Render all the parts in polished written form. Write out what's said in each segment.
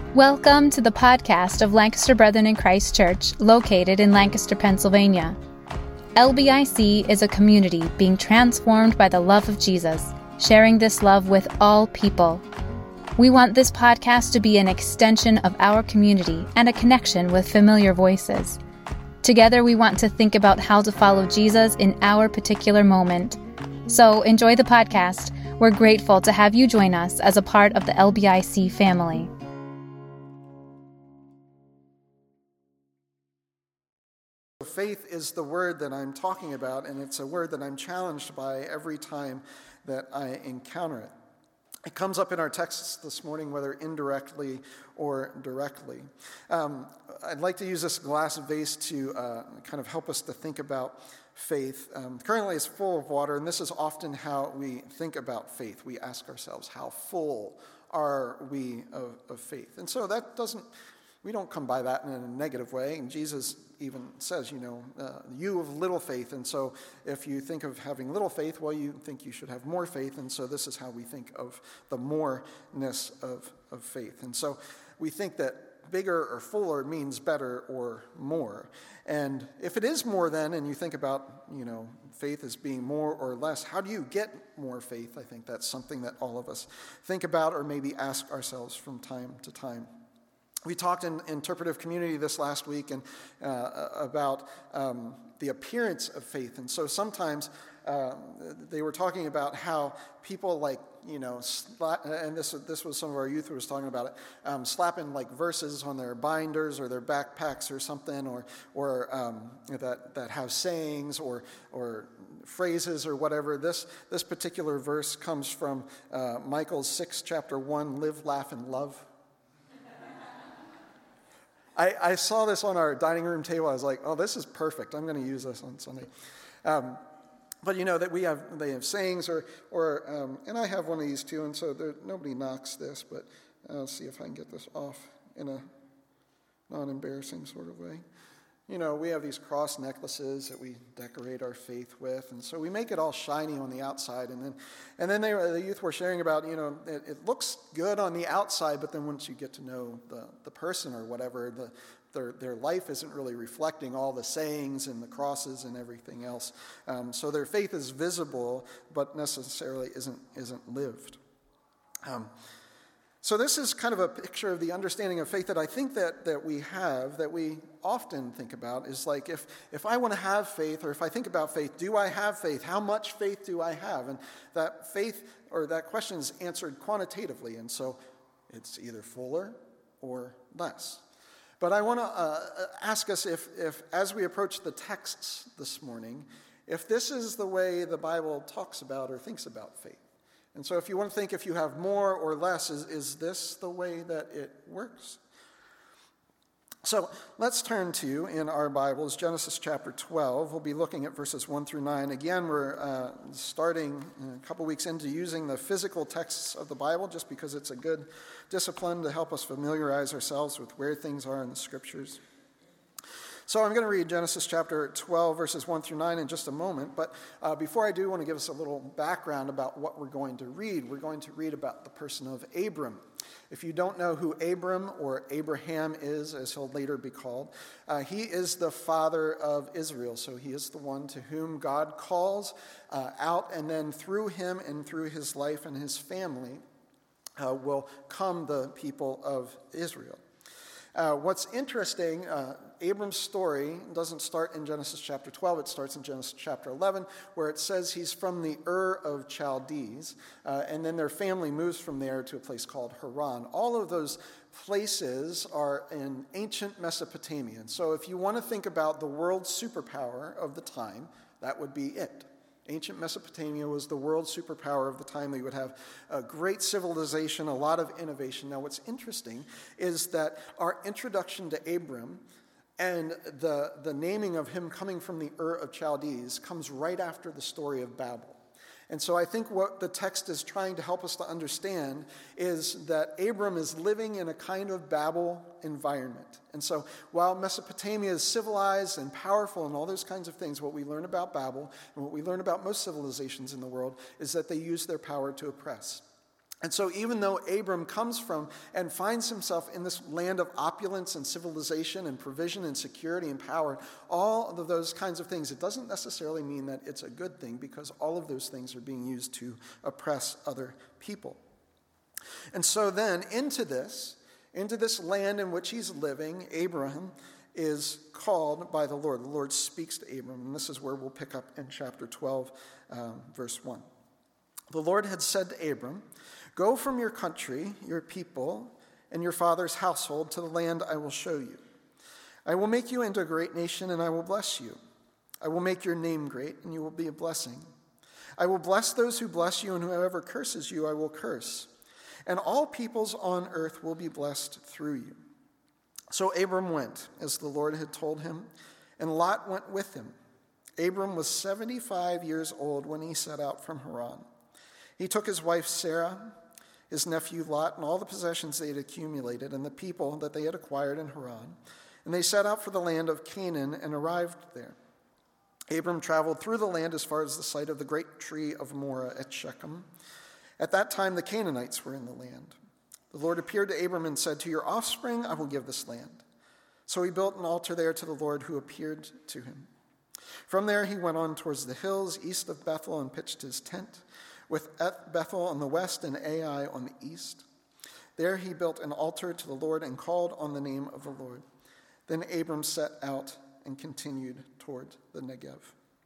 Welcome to the podcast of Lancaster Brethren in Christ Church, located in Lancaster, Pennsylvania. LBIC is a community being transformed by the love of Jesus, sharing this love with all people. We want this podcast to be an extension of our community and a connection with familiar voices. Together, we want to think about how to follow Jesus in our particular moment. So enjoy the podcast. We're grateful to have you join us as a part of the LBIC family. Faith is the word that I'm talking about, and it's a word that I'm challenged by every time that I encounter it. It comes up in our texts this morning, whether indirectly or directly. I'd like to use this glass vase to kind of help us to think about faith. Currently it's full of water, and this is often how we think about faith. We ask ourselves, how full are we of faith? And so we don't come by that in a negative way, and Jesus even says, you of little faith. And so if you think of having little faith, well, you think you should have more faith. And so this is how we think of the moreness of faith. And so we think that bigger or fuller means better or more. And if it is more then, and you think about, faith as being more or less, how do you get more faith? I think that's something that all of us think about or maybe ask ourselves from time to time. We talked in interpretive community this last week and about the appearance of faith. And so sometimes they were talking about how people and this was some of our youth who was talking about it, slapping like verses on their binders or their backpacks or something, or that have sayings or phrases or whatever. This particular verse comes from Micah 6, chapter 1, live, laugh, and love. I saw this on our dining room table. I was like, oh, this is perfect. I'm going to use this on Sunday. But that they have sayings or and I have one of these too, and so nobody knocks this, but I'll see if I can get this off in a non-embarrassing sort of way. We have these cross necklaces that we decorate our faith with, and so we make it all shiny on the outside, and then the youth were sharing about, it looks good on the outside, but then once you get to know the person or whatever, their life isn't really reflecting all the sayings and the crosses and everything else. So their faith is visible, but necessarily isn't lived. So this is kind of a picture of the understanding of faith that I think that we have, that we often think about, is like if I want to have faith, or if I think about faith, do I have faith? How much faith do I have? And that faith, or that question, is answered quantitatively, and so it's either fuller or less. But I want to ask us if as we approach the texts this morning, if this is the way the Bible talks about or thinks about faith. And so if you want to think if you have more or less, is this the way that it works? So let's turn to, in our Bibles, Genesis chapter 12. We'll be looking at verses 1 through 9. Again, we're starting a couple weeks into using the physical texts of the Bible, just because it's a good discipline to help us familiarize ourselves with where things are in the Scriptures. So I'm going to read Genesis chapter 12, verses 1 through 9 in just a moment. But before I do, I want to give us a little background about what we're going to read. We're going to read about the person of Abram. If you don't know who Abram or Abraham is, as he'll later be called, he is the father of Israel. So he is the one to whom God calls out, and then through him and through his life and his family will come the people of Israel. What's interesting, Abram's story doesn't start in Genesis chapter 12. It starts in Genesis chapter 11, where it says he's from the Ur of Chaldees, and then their family moves from there to a place called Haran. All of those places are in ancient Mesopotamia. And so if you want to think about the world superpower of the time, that would be it. Ancient Mesopotamia was the world superpower of the time. They would have a great civilization, a lot of innovation. Now, what's interesting is that our introduction to Abram and the naming of him coming from the Ur of Chaldees comes right after the story of Babel. And so I think what the text is trying to help us to understand is that Abram is living in a kind of Babel environment. And so while Mesopotamia is civilized and powerful and all those kinds of things, what we learn about Babel and what we learn about most civilizations in the world is that they use their power to oppress. And so even though Abram comes from and finds himself in this land of opulence and civilization and provision and security and power, all of those kinds of things, it doesn't necessarily mean that it's a good thing, because all of those things are being used to oppress other people. And so then into this land in which he's living, Abraham is called by the Lord. The Lord speaks to Abram, and this is where we'll pick up in chapter 12, verse 1. The Lord had said to Abram, "Go from your country, your people, and your father's household to the land I will show you. I will make you into a great nation, and I will bless you. I will make your name great, and you will be a blessing. I will bless those who bless you, and whoever curses you I will curse. And all peoples on earth will be blessed through you." So Abram went, as the Lord had told him, and Lot went with him. Abram was 75 years old when he set out from Haran. He took his wife Sarah, his nephew Lot, and all the possessions they had accumulated, and the people that they had acquired in Haran, and they set out for the land of Canaan and arrived there. Abram traveled through the land as far as the site of the great tree of Moreh at Shechem. At that time the Canaanites were in the land. The Lord appeared to Abram and said, "To your offspring I will give this land." So he built an altar there to the Lord who appeared to him. From there he went on towards the hills east of Bethel and pitched his tent, with Bethel on the west and Ai on the east. There he built an altar to the Lord and called on the name of the Lord. Then Abram set out and continued toward the Negev.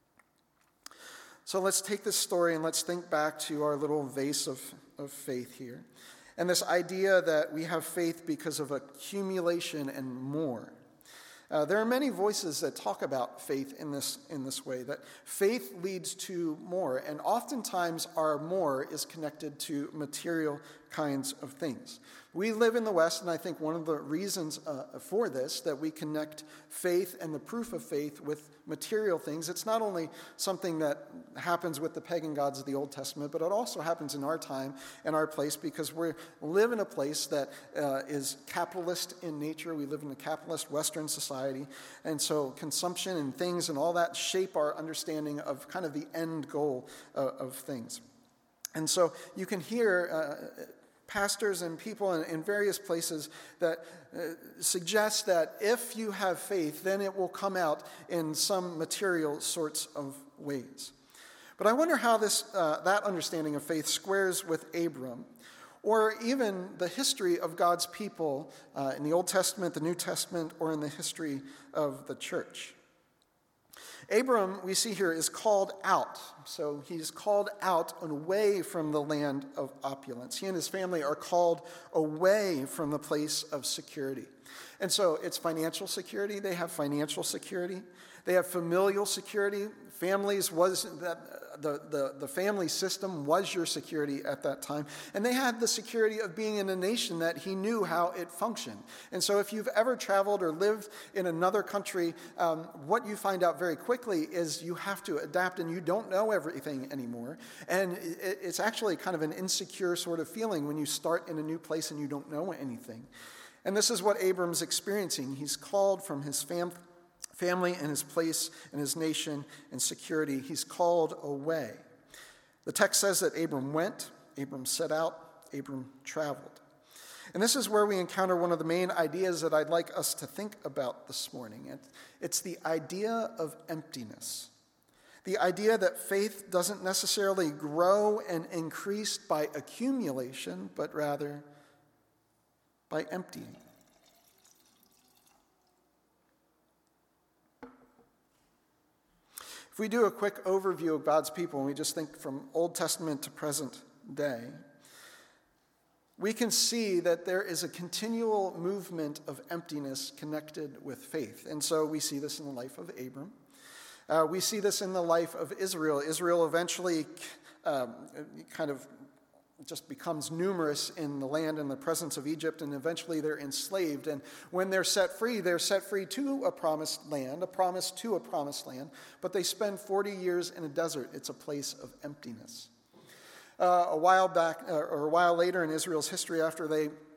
So let's take this story and let's think back to our little vase of faith here. And this idea that we have faith because of accumulation and more. There are many voices that talk about faith in this way, that faith leads to more, and oftentimes our more is connected to material kinds of things. We live in the West, and I think one of the reasons for this, that we connect faith and the proof of faith with material things. It's not only something that happens with the pagan gods of the Old Testament, but it also happens in our time and our place, because we live in a place that is capitalist in nature. We live in a capitalist Western society, and so consumption and things and all that shape our understanding of kind of the end goal of things. And so you can hear pastors and people in various places that suggest that if you have faith, then it will come out in some material sorts of ways. But I wonder how that understanding of faith squares with Abram, or even the history of God's people in the Old Testament, the New Testament, or in the history of the church. Abram, we see here, is called out. So he's called out and away from the land of opulence. He and his family are called away from the place of security. And so it's financial security. They have financial security. They have familial security. Families was the family system was your security at that time. And they had the security of being in a nation that he knew how it functioned. And so if you've ever traveled or lived in another country, what you find out very quickly is you have to adapt, and you don't know everything anymore. And it's actually kind of an insecure sort of feeling when you start in a new place and you don't know anything. And this is what Abram's experiencing. He's called from his family and his place and his nation and security. He's called away. The text says that Abram went, Abram set out, Abram traveled. And this is where we encounter one of the main ideas that I'd like us to think about this morning. It's the idea of emptiness. The idea that faith doesn't necessarily grow and increase by accumulation, but rather by emptying. If we do a quick overview of God's people, and we just think from Old Testament to present day, we can see that there is a continual movement of emptiness connected with faith. And so we see this in the life of Abram. We see this in the life of Israel. Israel eventually kind of just becomes numerous in the land in the presence of Egypt, and eventually they're enslaved. And when they're set free to a promised land, but they spend 40 years in a desert. It's a place of emptiness. A while later in Israel's history, after they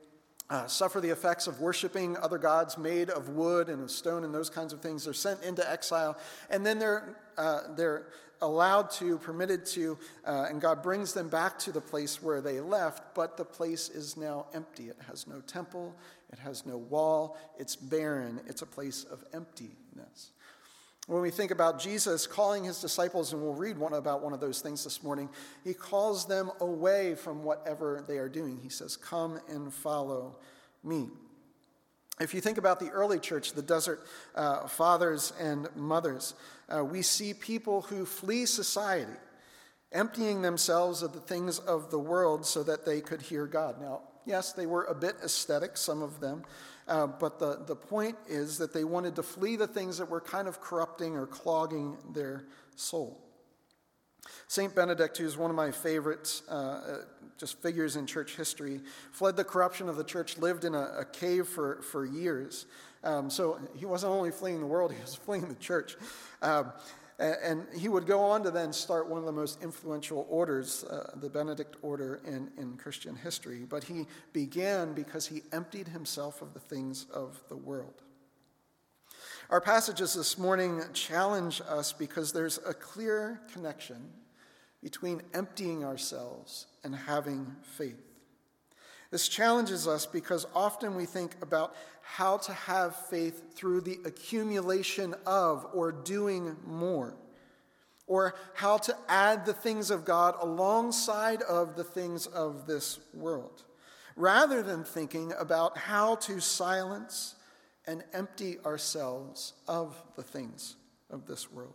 suffer the effects of worshiping other gods made of wood and of stone and those kinds of things. They're sent into exile, and then they're permitted to, and God brings them back to the place where they left, but the place is now empty. It has no temple, it has no wall, it's barren, it's a place of emptiness. When we think about Jesus calling his disciples, and we'll read about one of those things this morning, he calls them away from whatever they are doing. He says, "Come and follow me." If you think about the early church, the desert fathers and mothers, we see people who flee society, emptying themselves of the things of the world so that they could hear God. Now, yes, they were a bit aesthetic, some of them, but the point is that they wanted to flee the things that were kind of corrupting or clogging their soul. St. Benedict, who's one of my favorites, just figures in church history, fled the corruption of the church, lived in a cave for years. So he wasn't only fleeing the world, he was fleeing the church. And he would go on to then start one of the most influential orders, the Benedict order in Christian history. But he began because he emptied himself of the things of the world. Our passages this morning challenge us because there's a clear connection between emptying ourselves and having faith. This challenges us because often we think about how to have faith through the accumulation of or doing more, or how to add the things of God alongside of the things of this world, rather than thinking about how to silence and empty ourselves of the things of this world.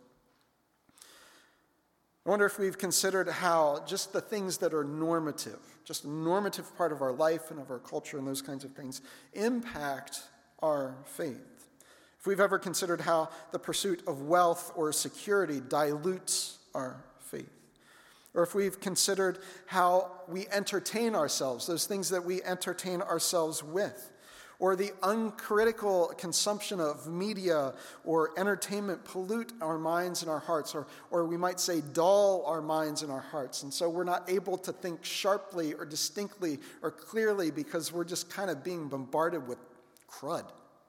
I wonder if we've considered how just the things that are normative, just a normative part of our life and of our culture and those kinds of things, impact our faith. If we've ever considered how the pursuit of wealth or security dilutes our faith. Or if we've considered how we entertain ourselves, those things that we entertain ourselves with. Or the uncritical consumption of media or entertainment pollute our minds and our hearts, or we might say dull our minds and our hearts. And so we're not able to think sharply or distinctly or clearly because we're just kind of being bombarded with crud.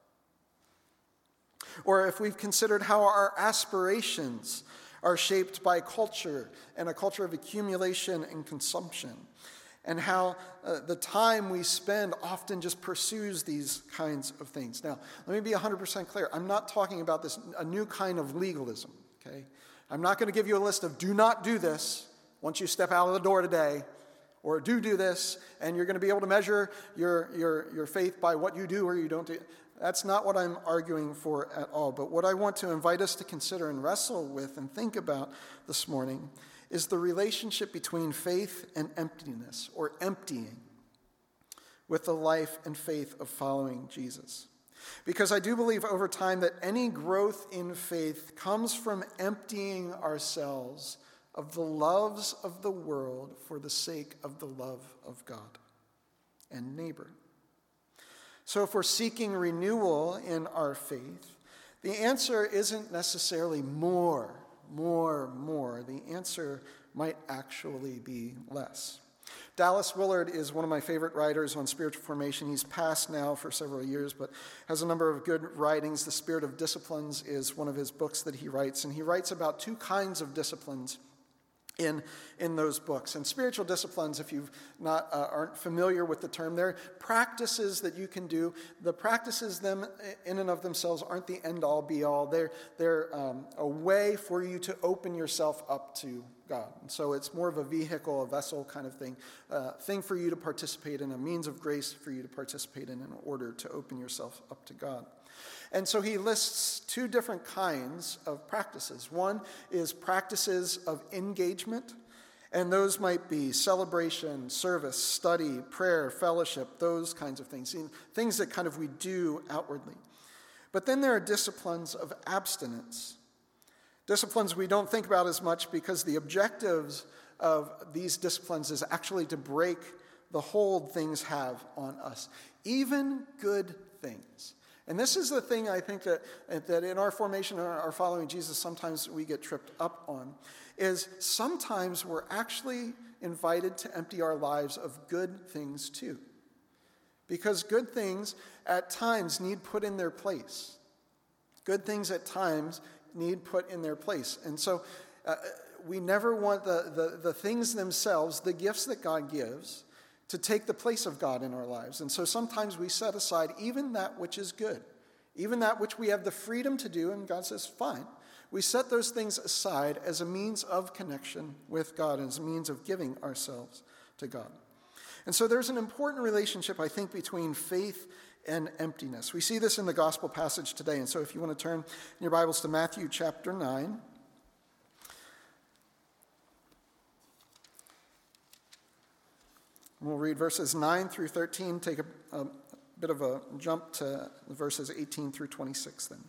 Or if we've considered how our aspirations are shaped by culture and a culture of accumulation and consumption, and how the time we spend often just pursues these kinds of things. Now, let me be 100% clear. I'm not talking about a new kind of legalism, okay? I'm not going to give you a list of do not do this once you step out of the door today, or do this, and you're going to be able to measure your faith by what you do or you don't do. That's not what I'm arguing for at all. But what I want to invite us to consider and wrestle with and think about this morning is the relationship between faith and emptiness, or emptying, with the life and faith of following Jesus. Because I do believe over time that any growth in faith comes from emptying ourselves of the loves of the world for the sake of the love of God and neighbor. So if we're seeking renewal in our faith, the answer isn't necessarily more. The answer might actually be less. Dallas Willard is one of my favorite writers on spiritual formation. He's passed now for several years, but has a number of good writings. The Spirit of Disciplines is one of his books that he writes, and he writes about two kinds of disciplines in those books. And spiritual disciplines, if you aren't familiar with the term, they're practices that you can do. The practices them in and of themselves aren't the end-all, be-all. They're a way for you to open yourself up to God. And so it's more of a vehicle, a vessel kind of thing for you to participate in, a means of grace for you to participate in order to open yourself up to God. And so he lists two different kinds of practices. One is practices of engagement, and those might be celebration, service, study, prayer, fellowship, those kinds of things, things that kind of we do outwardly. But then there are disciplines of abstinence, disciplines we don't think about as much because the objectives of these disciplines is actually to break the hold things have on us, even good things. And this is the thing I think that in our formation, our following Jesus, sometimes we get tripped up on, is sometimes we're actually invited to empty our lives of good things too. because good things at times need put in their place. Good things at times need put in their place. And so we never want the things themselves, the gifts that God gives, to take the place of God in our lives. And so sometimes we set aside even that which is good, even that which we have the freedom to do, and God says, fine. We set those things aside as a means of connection with God, as a means of giving ourselves to God. And so there's an important relationship, I think, between faith and emptiness. We see this in the gospel passage today. And so if you want to turn in your Bibles to Matthew chapter 9. We'll read verses 9 through 13, take a bit of a jump to verses 18 through 26 then.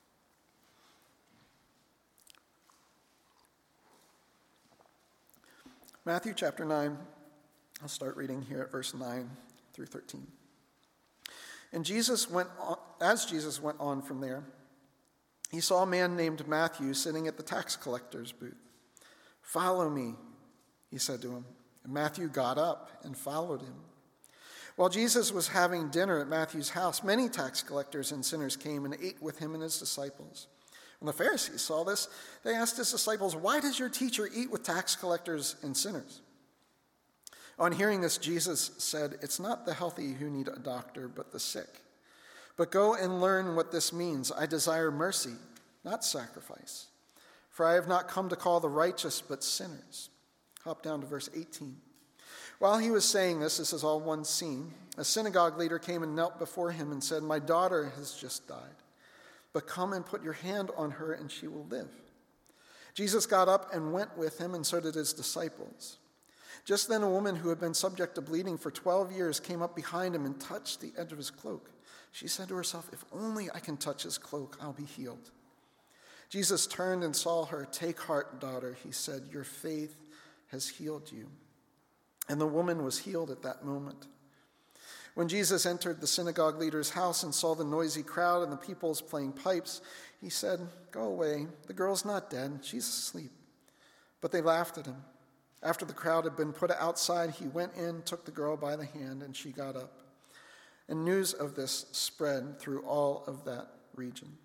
Matthew chapter 9, I'll start reading here at verse 9 through 13. And as Jesus went on from there, he saw a man named Matthew sitting at the tax collector's booth. "Follow me," he said to him. And Matthew got up and followed him. While Jesus was having dinner at Matthew's house, many tax collectors and sinners came and ate with him and his disciples. When the Pharisees saw this, they asked his disciples, "Why does your teacher eat with tax collectors and sinners?" On hearing this, Jesus said, "It's not the healthy who need a doctor, but the sick. But go and learn what this means. I desire mercy, not sacrifice. For I have not come to call the righteous, but sinners." Hop down to verse 18. While he was saying this is all one scene, a synagogue leader came and knelt before him and said, "My daughter has just died, but come and put your hand on her and she will live." Jesus got up and went with him, and so did his disciples. Just then a woman who had been subject to bleeding for 12 years came up behind him and touched the edge of his cloak. She said to herself, "If only I can touch his cloak, I'll be healed." Jesus turned and saw her. "Take heart, daughter," he said, "your faith has healed you." And the woman was healed at that moment. When Jesus entered the synagogue leader's house and saw the noisy crowd and the peoples playing pipes, he said, "Go away, the girl's not dead, she's asleep." But they laughed at him. After the crowd had been put outside, he went in, took the girl by the hand, and she got up. And news of this spread through all of that region.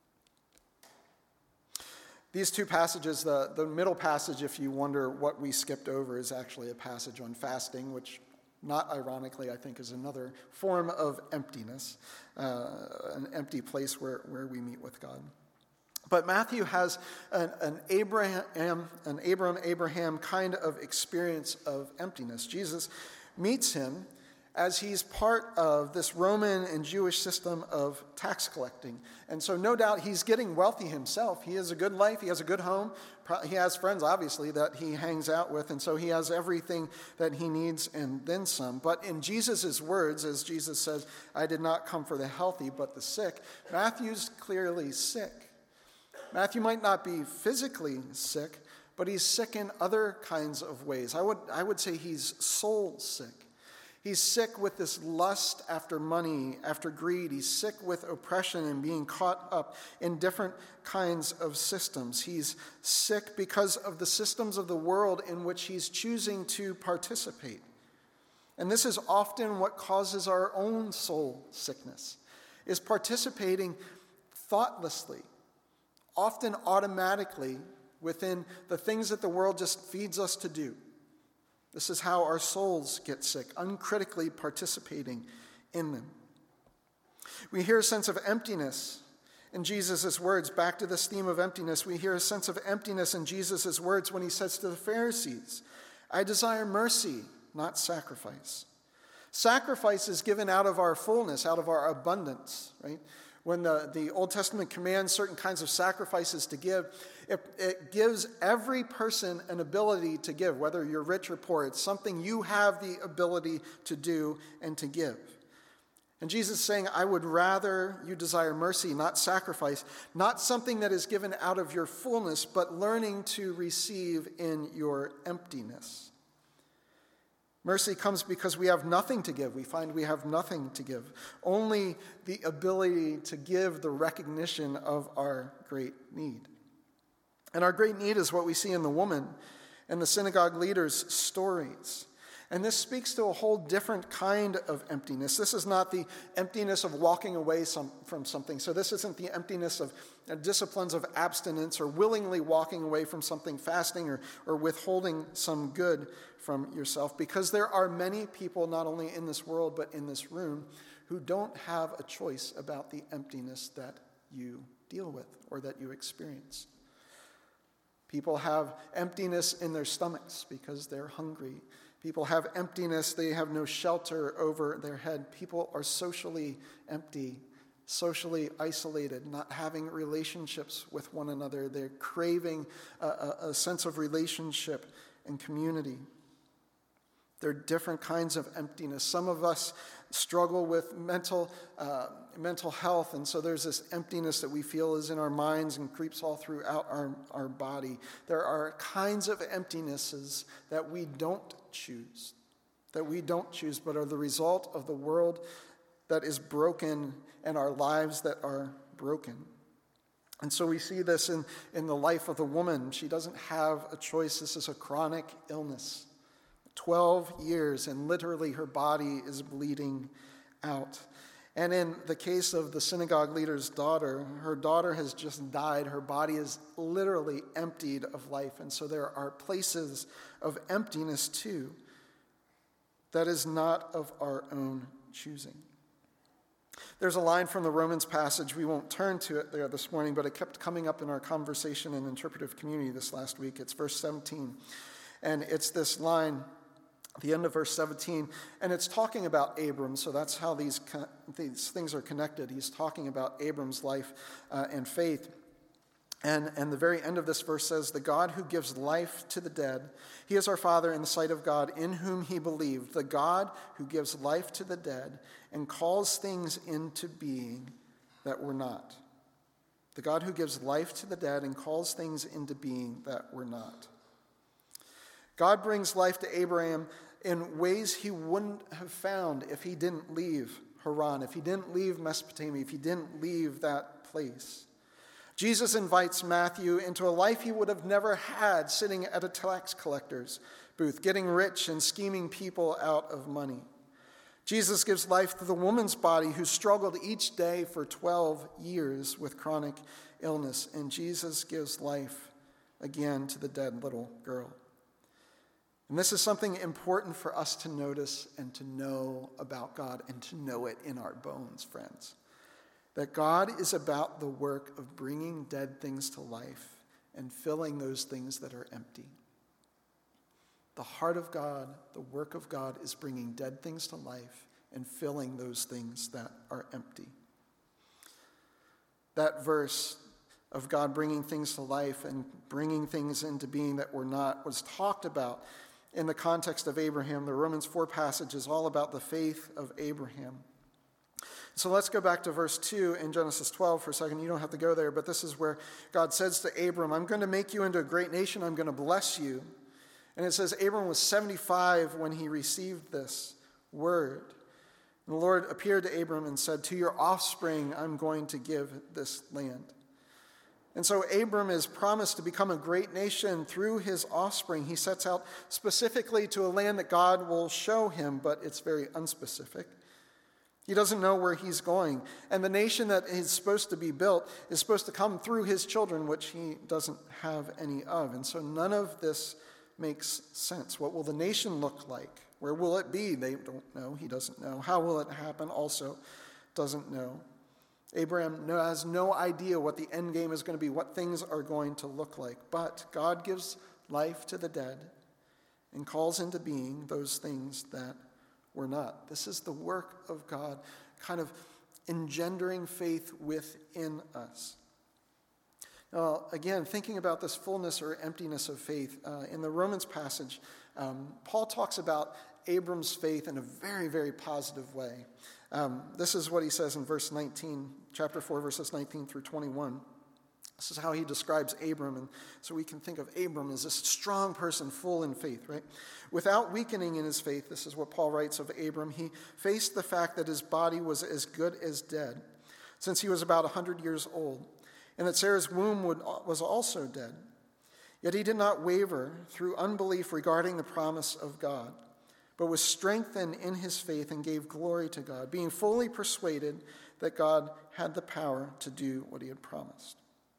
These two passages, the middle passage, if you wonder what we skipped over, is actually a passage on fasting, which, not ironically, I think is another form of emptiness, an empty place where we meet with God. But Matthew has an Abraham kind of experience of emptiness. Jesus meets him as he's part of this Roman and Jewish system of tax collecting. And so no doubt he's getting wealthy himself. He has a good life. He has a good home. He has friends, obviously, that he hangs out with. And so he has everything that he needs and then some. But in Jesus' words, as Jesus says, "I did not come for the healthy, but the sick," Matthew's clearly sick. Matthew might not be physically sick, but he's sick in other kinds of ways. I would say he's soul sick. He's sick with this lust after money, after greed. He's sick with oppression and being caught up in different kinds of systems. He's sick because of the systems of the world in which he's choosing to participate. And this is often what causes our own soul sickness, is participating thoughtlessly, often automatically, within the things that the world just feeds us to do. This is how our souls get sick, uncritically participating in them. We hear a sense of emptiness in Jesus' words. Back to this theme of emptiness, we hear a sense of emptiness in Jesus' words when he says to the Pharisees, "I desire mercy, not sacrifice." Sacrifice is given out of our fullness, out of our abundance, right? When the Old Testament commands certain kinds of sacrifices to give, it gives every person an ability to give, whether you're rich or poor. It's something you have the ability to do and to give. And Jesus is saying, I would rather you desire mercy, not sacrifice, not something that is given out of your fullness, but learning to receive in your emptiness. Mercy comes because we have nothing to give. We find we have nothing to give. Only the ability to give the recognition of our great need. And our great need is what we see in the woman and the synagogue leaders' stories. And this speaks to a whole different kind of emptiness. This is not the emptiness of walking away from something. So this isn't the emptiness of disciplines of abstinence or willingly walking away from something, fasting or withholding some good from yourself. Because there are many people, not only in this world but in this room, who don't have a choice about the emptiness that you deal with or that you experience. People have emptiness in their stomachs because they're hungry. People have emptiness, they have no shelter over their head. People are socially empty, socially isolated, not having relationships with one another. They're craving a sense of relationship and community. There are different kinds of emptiness. Some of us struggle with mental health, and so there's this emptiness that we feel is in our minds and creeps all throughout our body. There are kinds of emptinesses that we don't choose, but are the result of the world that is broken and our lives that are broken. And so we see this in the life of the woman. She doesn't have a choice. This is a chronic illness. 12 years, and literally her body is bleeding out. And in the case of the synagogue leader's daughter, her daughter has just died. Her body is literally emptied of life. And so there are places of emptiness too that is not of our own choosing. There's a line from the Romans passage. We won't turn to it there this morning, but it kept coming up in our conversation in interpretive community this last week. It's verse 17. And it's this line, the end of verse 17, and it's talking about Abram, so that's how these things are connected. He's talking about Abram's life and faith. And the very end of this verse says, "The God who gives life to the dead, he is our Father in the sight of God, in whom he believed. The God who gives life to the dead and calls things into being that were not." The God who gives life to the dead and calls things into being that were not. God brings life to Abraham in ways he wouldn't have found if he didn't leave Haran, if he didn't leave Mesopotamia, if he didn't leave that place. Jesus invites Matthew into a life he would have never had sitting at a tax collector's booth, getting rich and scheming people out of money. Jesus gives life to the woman's body who struggled each day for 12 years with chronic illness, and Jesus gives life again to the dead little girl. And this is something important for us to notice and to know about God and to know it in our bones, friends. That God is about the work of bringing dead things to life and filling those things that are empty. The heart of God, the work of God, is bringing dead things to life and filling those things that are empty. That verse of God bringing things to life and bringing things into being that were not was talked about in the context of Abraham. The Romans 4 passage is all about the faith of Abraham. So let's go back to verse 2 in Genesis 12 for a second. You don't have to go there, but this is where God says to Abram, "I'm going to make you into a great nation. I'm going to bless you." And it says Abram was 75 when he received this word. And the Lord appeared to Abram and said, "To your offspring I'm going to give this land." And so Abram is promised to become a great nation through his offspring. He sets out specifically to a land that God will show him, but it's very unspecific. He doesn't know where he's going. And the nation that is supposed to be built is supposed to come through his children, which he doesn't have any of. And so none of this makes sense. What will the nation look like? Where will it be? They don't know. He doesn't know. How will it happen? Also doesn't know. Abraham has no idea what the end game is going to be, what things are going to look like. But God gives life to the dead and calls into being those things that were not. This is the work of God, kind of engendering faith within us. Now, again, thinking about this fullness or emptiness of faith, in the Romans passage, Paul talks about Abram's faith in a very, very positive way. This is what he says in verse 19, chapter 4, verses 19 through 21. This is how he describes Abram. And so we can think of Abram as this strong person full in faith, right? Without weakening in his faith, this is what Paul writes of Abram, he faced the fact that his body was as good as dead, since he was about 100 years old, and that Sarah's womb was also dead. Yet he did not waver through unbelief regarding the promise of God, but was strengthened in his faith and gave glory to God, being fully persuaded that God had the power to do what he had promised.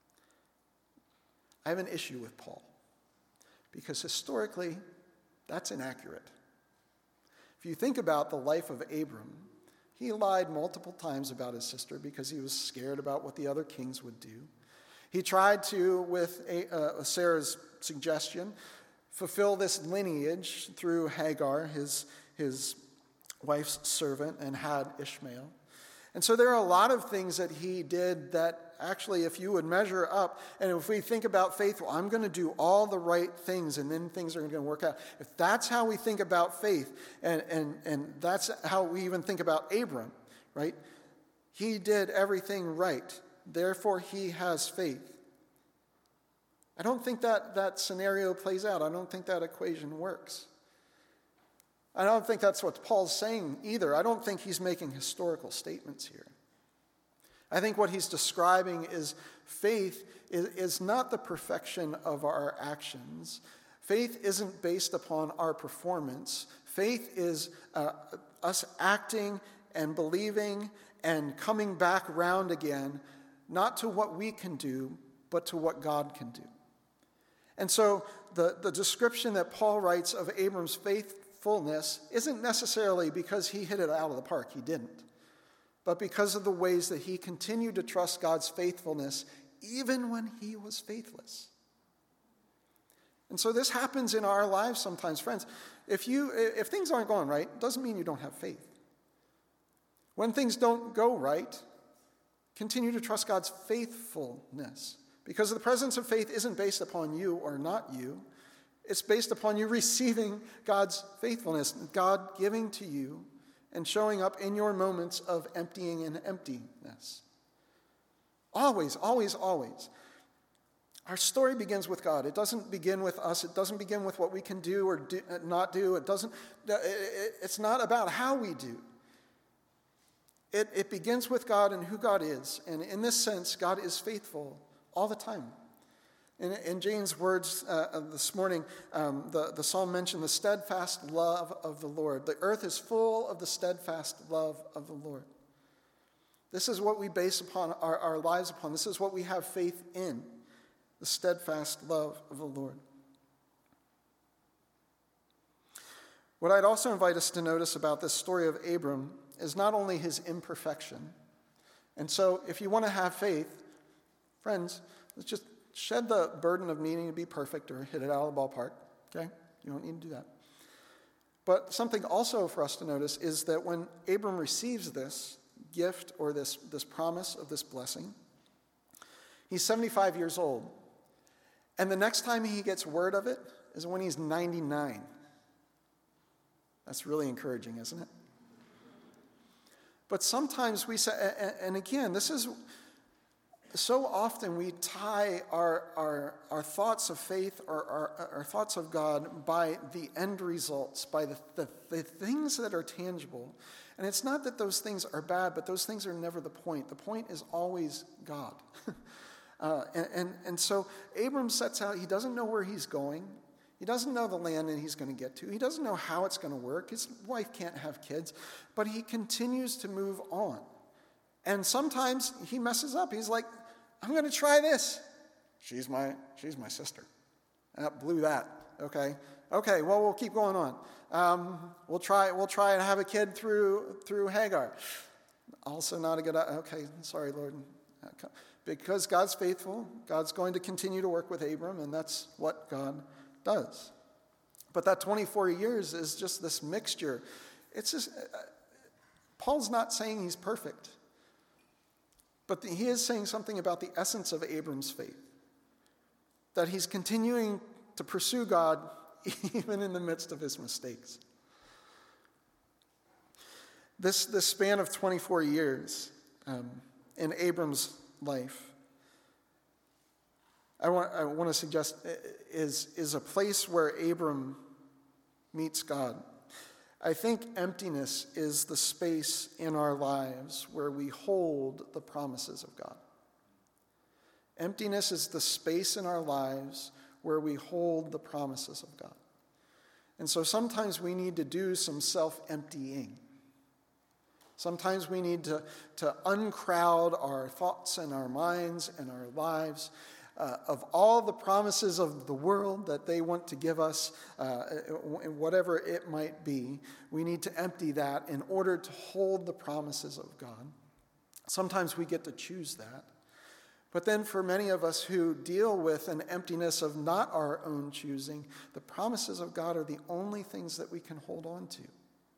I have an issue with Paul, because historically, that's inaccurate. If you think about the life of Abram, he lied multiple times about his sister because he was scared about what the other kings would do. He tried to, with Sarah's suggestion, fulfill this lineage through Hagar, his wife's servant, and had Ishmael. And so there are a lot of things that he did that actually, if you would measure up, and if we think about faith, well, I'm going to do all the right things and then things are going to work out. If that's how we think about faith, and that's how we even think about Abram, right? He did everything right. Therefore, he has faith. I don't think that scenario plays out. I don't think that equation works. I don't think that's what Paul's saying either. I don't think he's making historical statements here. I think what he's describing is faith is not the perfection of our actions. Faith isn't based upon our performance. Faith is us acting and believing and coming back around again, not to what we can do, but to what God can do. And so the description that Paul writes of Abram's faithfulness isn't necessarily because he hit it out of the park. He didn't. But because of the ways that he continued to trust God's faithfulness even when he was faithless. And so this happens in our lives sometimes, friends. If things aren't going right, it doesn't mean you don't have faith. When things don't go right, continue to trust God's faithfulness. Because the presence of faith isn't based upon you or not you. It's based upon you receiving God's faithfulness, God giving to you and showing up in your moments of emptying and emptiness. Always, always, always. Our story begins with God. It doesn't begin with us. It doesn't begin with what we can do or not do. It's not about how we do. It begins with God and who God is. And in this sense, God is faithful all the time. In Jane's words this morning, the psalm mentioned the steadfast love of the Lord. The earth is full of the steadfast love of the Lord. This is what we base upon our lives upon. This is what we have faith in, the steadfast love of the Lord. What I'd also invite us to notice about this story of Abram is not only his imperfection. And so if you want to have faith, friends, let's just shed the burden of needing to be perfect or hit it out of the ballpark, okay? You don't need to do that. But something also for us to notice is that when Abram receives this gift or this promise of this blessing, he's 75 years old. And the next time he gets word of it is when he's 99. That's really encouraging, isn't it? But sometimes we say, and again, this is so often we tie our thoughts of faith or our thoughts of God by the end results, by the things that are tangible. And it's not that those things are bad, but those things are never the point. The point is always God. And so Abram sets out. He doesn't know where he's going. He doesn't know the land that he's going to get to. He doesn't know how it's going to work. His wife can't have kids. But he continues to move on. And sometimes he messes up. He's like, I'm going to try this. She's my sister. Blew that. Okay, well, we'll keep going on. We'll try and have a kid through Hagar. Also not a good, okay, sorry, Lord. Because God's faithful, God's going to continue to work with Abram, and that's what God does. But that 24 years is just this mixture. It's just, Paul's not saying he's perfect. But he is saying something about the essence of Abram's faith. That he's continuing to pursue God even in the midst of his mistakes. This span of 24 years in Abram's life, I want to suggest is a place where Abram meets God. I think emptiness is the space in our lives where we hold the promises of God. Emptiness is the space in our lives where we hold the promises of God. And so sometimes we need to do some self-emptying. Sometimes we need to uncrowd our thoughts and our minds and our lives of all the promises of the world that they want to give us, whatever it might be. We need to empty that in order to hold the promises of God. Sometimes we get to choose that. But then for many of us who deal with an emptiness of not our own choosing, the promises of God are the only things that we can hold on to.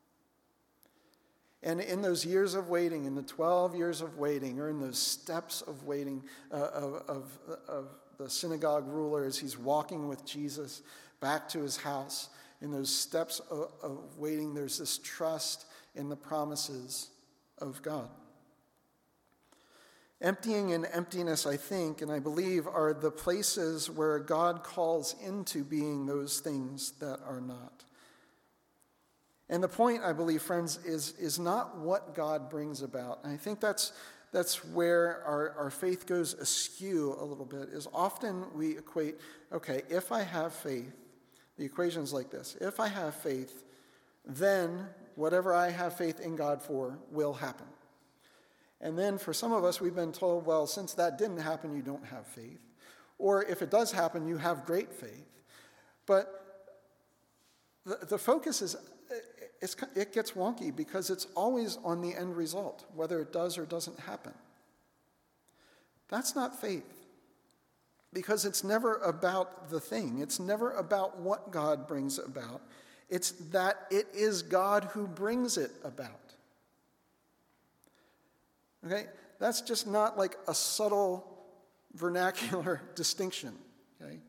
And in those years of waiting, in the 12 years of waiting, or in those steps of waiting of the synagogue ruler as he's walking with Jesus back to his house, in those steps of waiting, there's this trust in the promises of God. Emptying and emptiness, I think, and I believe, are the places where God calls into being those things that are not. And the point, I believe, friends, is not what God brings about. And I think that's where our faith goes askew a little bit, is often we equate, okay, if I have faith, the equation is like this. If I have faith, then whatever I have faith in God for will happen. And then for some of us, we've been told, well, since that didn't happen, you don't have faith. Or if it does happen, you have great faith. But the focus is, it gets wonky because it's always on the end result, whether it does or doesn't happen. That's not faith. Because it's never about the thing. It's never about what God brings about. It's that it is God who brings it about. Okay? That's just not like a subtle vernacular distinction. Okay?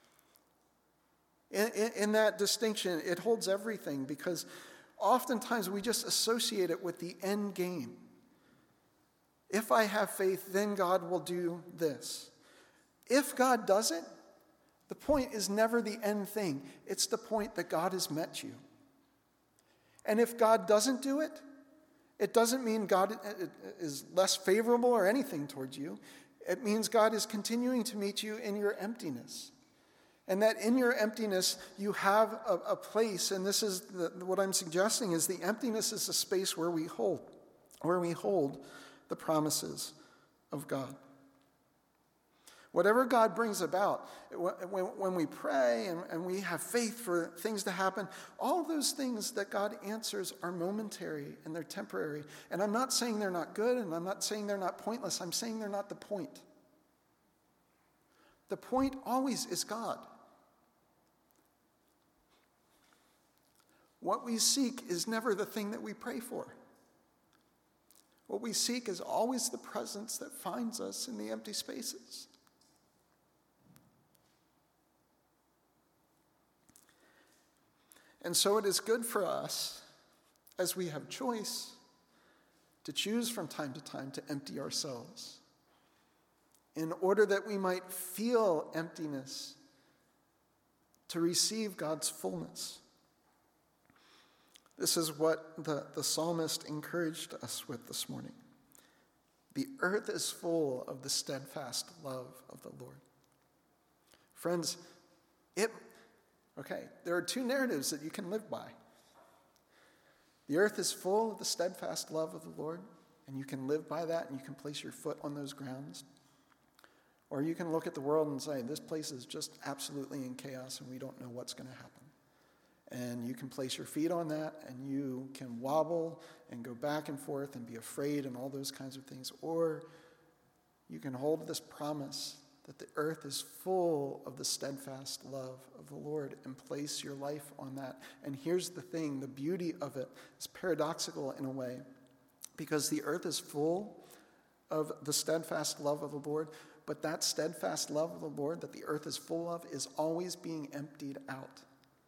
In that distinction, it holds everything because oftentimes we just associate it with the end game. If I have faith, then God will do this. If God does it, the point is never the end thing. It's the point that God has met you. And if God doesn't do it, it doesn't mean God is less favorable or anything towards you. It means God is continuing to meet you in your emptiness. And that in your emptiness, you have a place, and this is what I'm suggesting, is the emptiness is a space where we hold the promises of God. Whatever God brings about, when we pray and we have faith for things to happen, all those things that God answers are momentary and they're temporary. And I'm not saying they're not good, and I'm not saying they're not pointless. I'm saying they're not the point. The point always is God. What we seek is never the thing that we pray for. What we seek is always the presence that finds us in the empty spaces. And so it is good for us, as we have choice, to choose from time to time to empty ourselves in order that we might feel emptiness to receive God's fullness. This is what the psalmist encouraged us with this morning. The earth is full of the steadfast love of the Lord. Friends, there are two narratives that you can live by. The earth is full of the steadfast love of the Lord, and you can live by that, and you can place your foot on those grounds. Or you can look at the world and say, this place is just absolutely in chaos, and we don't know what's going to happen. And you can place your feet on that, and you can wobble and go back and forth and be afraid and all those kinds of things. Or you can hold this promise that the earth is full of the steadfast love of the Lord, and place your life on that. And here's the thing, the beauty of it is paradoxical in a way, because the earth is full of the steadfast love of the Lord, but that steadfast love of the Lord that the earth is full of is always being emptied out.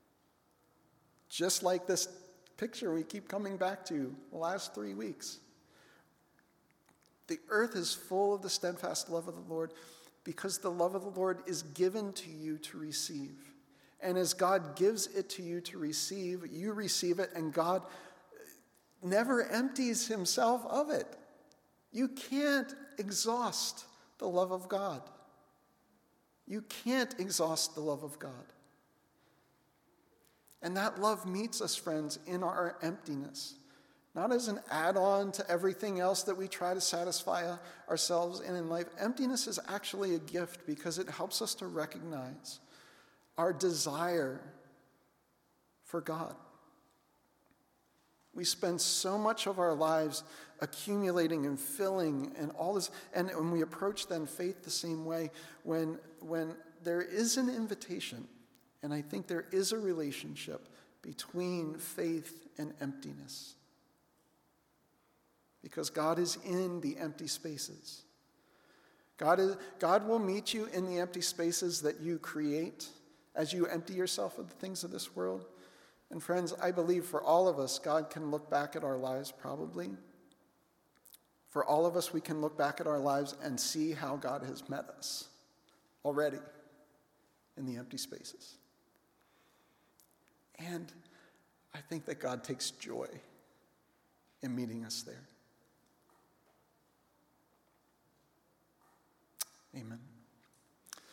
Just like this picture we keep coming back to the last 3 weeks. The earth is full of the steadfast love of the Lord, because the love of the Lord is given to you to receive. And as God gives it to you to receive, you receive it, and God never empties himself of it. You can't exhaust the love of God. You can't exhaust the love of God. And that love meets us, friends, in our emptiness. Not as an add-on to everything else that we try to satisfy ourselves in life. Emptiness is actually a gift because it helps us to recognize our desire for God. We spend so much of our lives accumulating and filling and all this, and when we approach then faith the same way, when there is an invitation, and I think there is a relationship between faith and emptiness. Because God is in the empty spaces. God will meet you in the empty spaces that you create as you empty yourself of the things of this world. And friends, I believe for all of us, God can look back at our lives probably. For all of us, we can look back at our lives and see how God has met us already in the empty spaces. And I think that God takes joy in meeting us there. Amen.